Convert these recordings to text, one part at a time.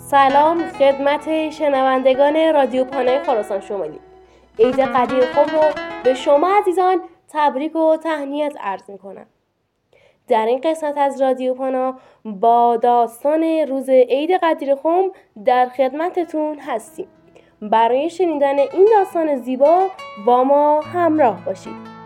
سلام خدمت شنوندگان رادیو پانای خراسان شمالی. عید قدیر خم رو به شما عزیزان تبریک و تهنیت عرض می‌کنم. در این قسمت از رادیو پانا با داستان روز عید قدیر خم در خدمتتون هستیم. برای شنیدن این داستان زیبا با ما همراه باشید.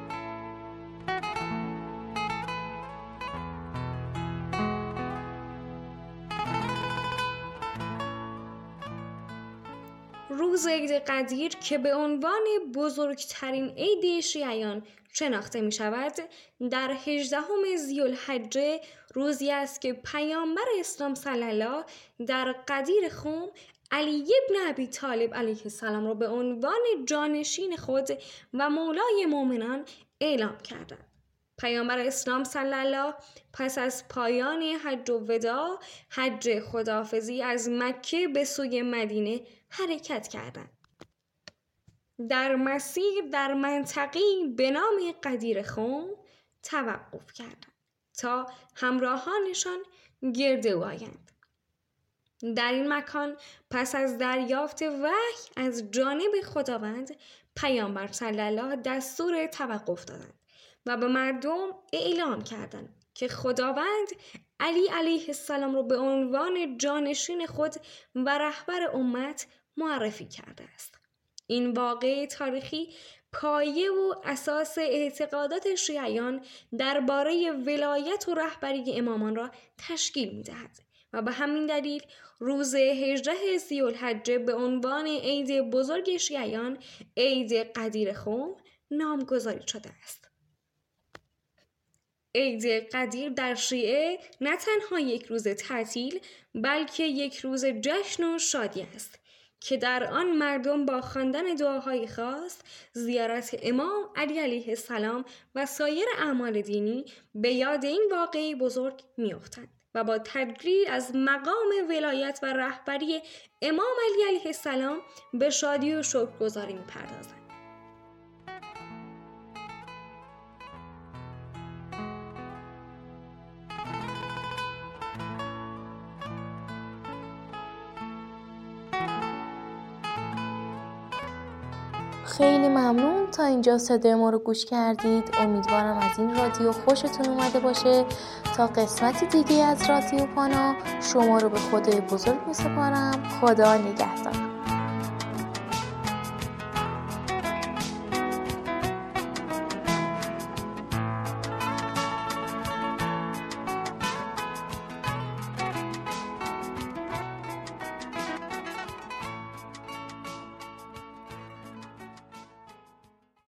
روز عید قدیر که به عنوان بزرگترین عید شیعیان شناخته می شود، در 18 ذی‌الحجه روزی است که پیامبر اسلام صلی الله در قدیر خم علی ابن ابی طالب علیه السلام را به عنوان جانشین خود و مولای مؤمنان اعلام کردند. پیامبر اسلام صلی الله پس از پایان حج و وداع، حج خداحافظی از مکه به سوی مدینه حرکت کردند. در مسیر در منطقه‌ای به نام قدیر خم توقف کردند تا همراهانشان گرد او آیند. در این مکان پس از دریافت وحی از جانب خداوند، پیامبر صلی الله دستور توقف دادند و به مردم اعلام کردند که خداوند علی علیه السلام را به عنوان جانشین خود و رهبر امت معرفی کرده است. این واقعه تاریخی پایه و اساس اعتقادات شیعیان درباره ولایت و رهبری امامان را تشکیل می‌دهد و به همین دلیل روز 18 ذی‌الحجه به عنوان عید بزرگ شیعیان، عید قدیر خم نامگذاری شده است. عید قدیر در شیعه نه تنها یک روز تعطیل بلکه یک روز جشن و شادی است که در آن مردم با خواندن دعاهای خاص، زیارت امام علی علیه السلام و سایر اعمال دینی به یاد این واقعه بزرگ می‌افتند و با تجلیل از مقام ولایت و رهبری امام علی علیه السلام به شادی و شکرگزاری می‌پردازند. خیلی ممنون تا اینجا صدای ما رو گوش کردید. امیدوارم از این رادیو خوشتون اومده باشه. تا قسمت دیگه از رادیو پانا شما رو به خدای بزرگ میسپارم. خدا نگهدار.